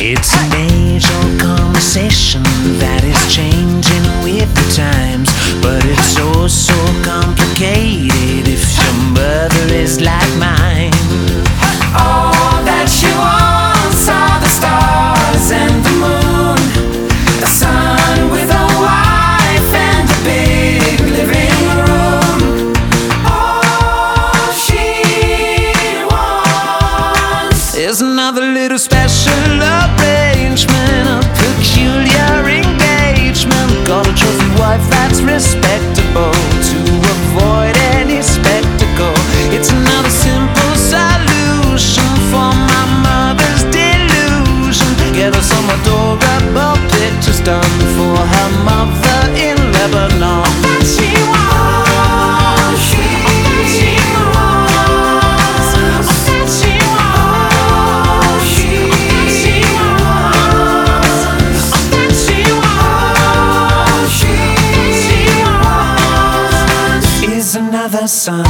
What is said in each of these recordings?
It's an age-old conversation that is changing with the times, but it's oh so complicated if your mother is like mine. All that she wants are the stars and the moon, a son with a wife and a big living room. All she wants is another little special arrangement, a peculiar engagement. Got a trophy wife that's respectable to avoid any spectacle. It's another simple solution for my mother's delusion. Get her some adorable pictures done for her mother in Lebanon. She wants, she wants, she wants, she wants, she wants is another son.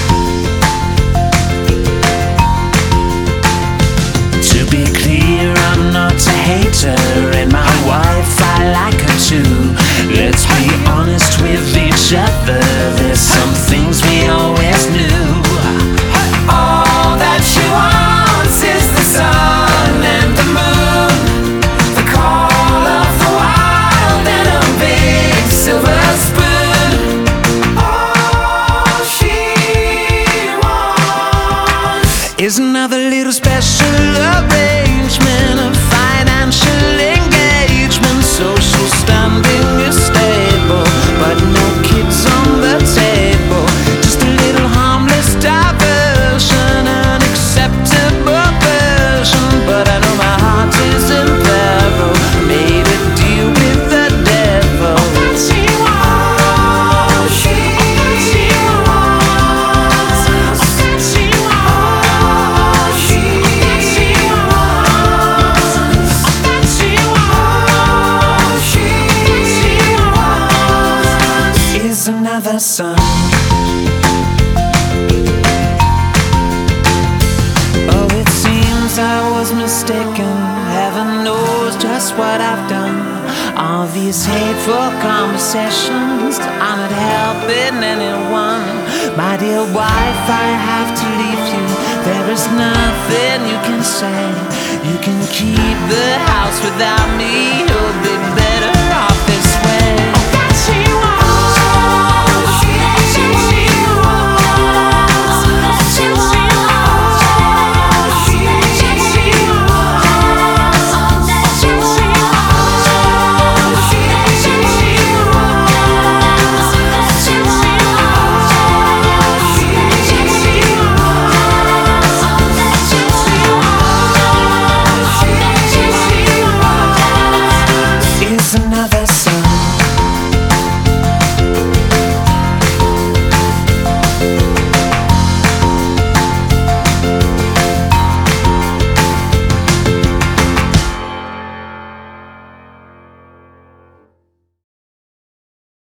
To be clear, I'm not a hater, and my wife, I like her too. Let's be honest with each other, there's some things we always knew. All that she wants is the sun and the moon, the call of the wild and a big silver spoon. All she wants is another little special arrangement, a financial engagement, social standing is stable, but no kids on the table. Just a little harmless diversion, an acceptable version, but I know my heart is in peril. Made a deal with the devil. She wants, she wants, she wants, she wants is another son. Oh, it seems I was mistaken. Heaven knows just what I've done. All these hateful conversations, I'm not helping anyone. My dear wife, I have to leave you. There is nothing you can say. You can keep the house without me, oh baby.